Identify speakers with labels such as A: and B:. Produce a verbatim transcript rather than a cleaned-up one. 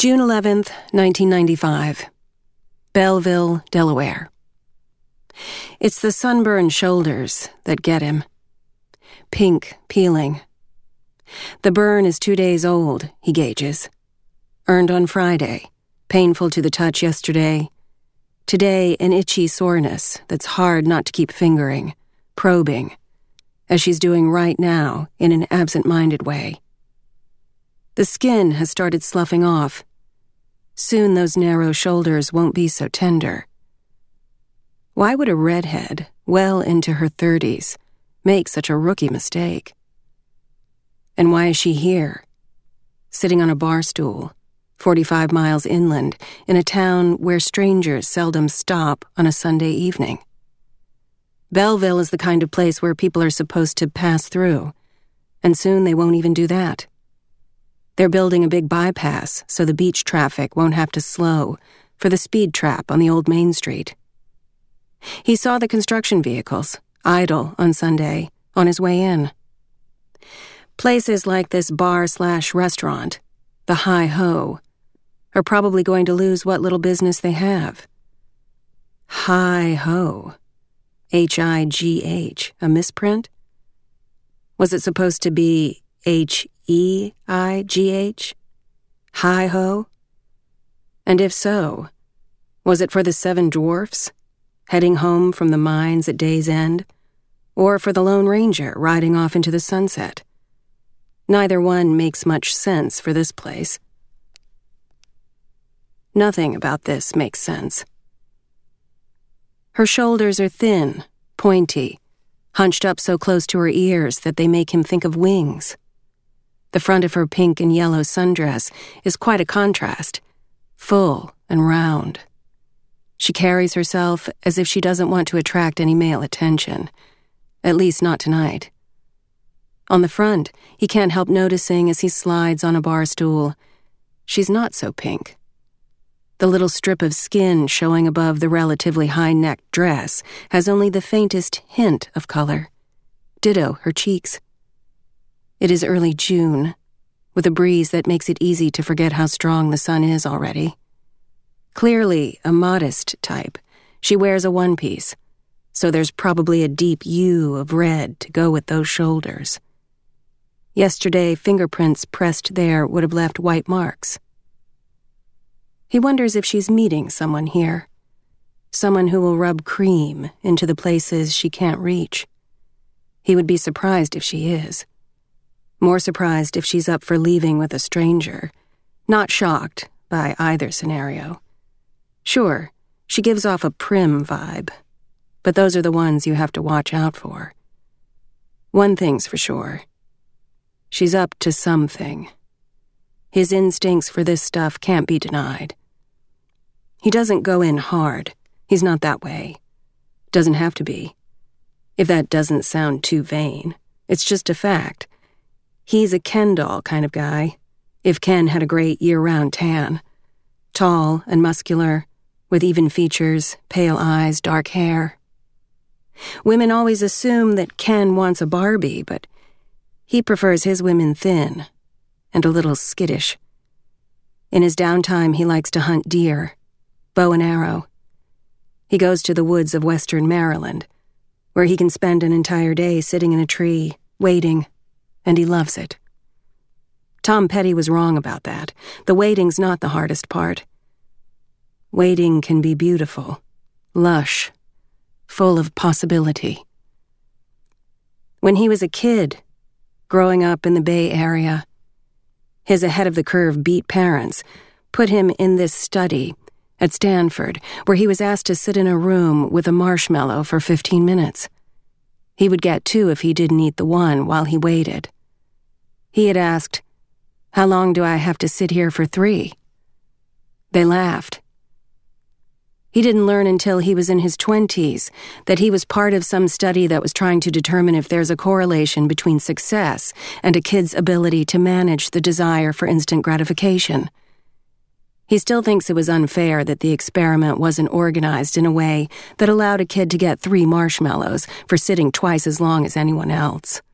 A: June eleventh, nineteen ninety-five. Belleville, Delaware. It's the sunburned shoulders that get him. Pink, peeling. The burn is two days old, he gauges. Earned on Friday, painful to the touch yesterday. Today, an itchy soreness that's hard not to keep fingering, probing, as she's doing right now in an absent-minded way. The skin has started sloughing off. Soon those narrow shoulders won't be so tender. Why would a redhead, well into her thirties, make such a rookie mistake? And why is she here, sitting on a bar stool, forty-five miles inland, in a town where strangers seldom stop on a Sunday evening? Belleville is the kind of place where people are supposed to pass through, and soon they won't even do that. They're building a big bypass so the beach traffic won't have to slow for the speed trap on the old Main Street. He saw the construction vehicles, idle on Sunday, on his way in. Places like this bar-slash-restaurant, the Hi-Ho, are probably going to lose what little business they have. Hi-Ho. H I G H, a misprint? Was it supposed to be H E I G H? Hi-Ho? And if so, was it for the seven dwarfs, heading home from the mines at day's end, or for the Lone Ranger riding off into the sunset? Neither one makes much sense for this place. Nothing about this makes sense. Her shoulders are thin, pointy, hunched up so close to her ears that they make him think of wings. The front of her pink and yellow sundress is quite a contrast, full and round. She carries herself as if she doesn't want to attract any male attention, at least not tonight. On the front, he can't help noticing as he slides on a bar stool, she's not so pink. The little strip of skin showing above the relatively high-necked dress has only the faintest hint of color. Ditto her cheeks. It is early June, with a breeze that makes it easy to forget how strong the sun is already. Clearly a modest type, she wears a one-piece, so there's probably a deep hue of red to go with those shoulders. Yesterday, fingerprints pressed there would have left white marks. He wonders if she's meeting someone here, someone who will rub cream into the places she can't reach. He would be surprised if she is. More surprised if she's up for leaving with a stranger, not shocked by either scenario. Sure, she gives off a prim vibe, but those are the ones you have to watch out for. One thing's for sure. She's up to something. His instincts for this stuff can't be denied. He doesn't go in hard. He's not that way. Doesn't have to be. If that doesn't sound too vain, it's just a fact. He's a Ken doll kind of guy, if Ken had a great year-round tan. Tall and muscular, with even features, pale eyes, dark hair. Women always assume that Ken wants a Barbie, but he prefers his women thin and a little skittish. In his downtime, he likes to hunt deer, bow and arrow. He goes to the woods of western Maryland, where he can spend an entire day sitting in a tree, waiting, and he loves it. Tom Petty was wrong about that. The waiting's not the hardest part. Waiting can be beautiful, lush, full of possibility. When he was a kid, growing up in the Bay Area, his ahead-of-the-curve beat parents put him in this study at Stanford, where he was asked to sit in a room with a marshmallow for fifteen minutes. He would get two if he didn't eat the one while he waited. He had asked, "How long do I have to sit here for three?" They laughed. He didn't learn until he was in his twenties that he was part of some study that was trying to determine if there's a correlation between success and a kid's ability to manage the desire for instant gratification. He still thinks it was unfair that the experiment wasn't organized in a way that allowed a kid to get three marshmallows for sitting twice as long as anyone else.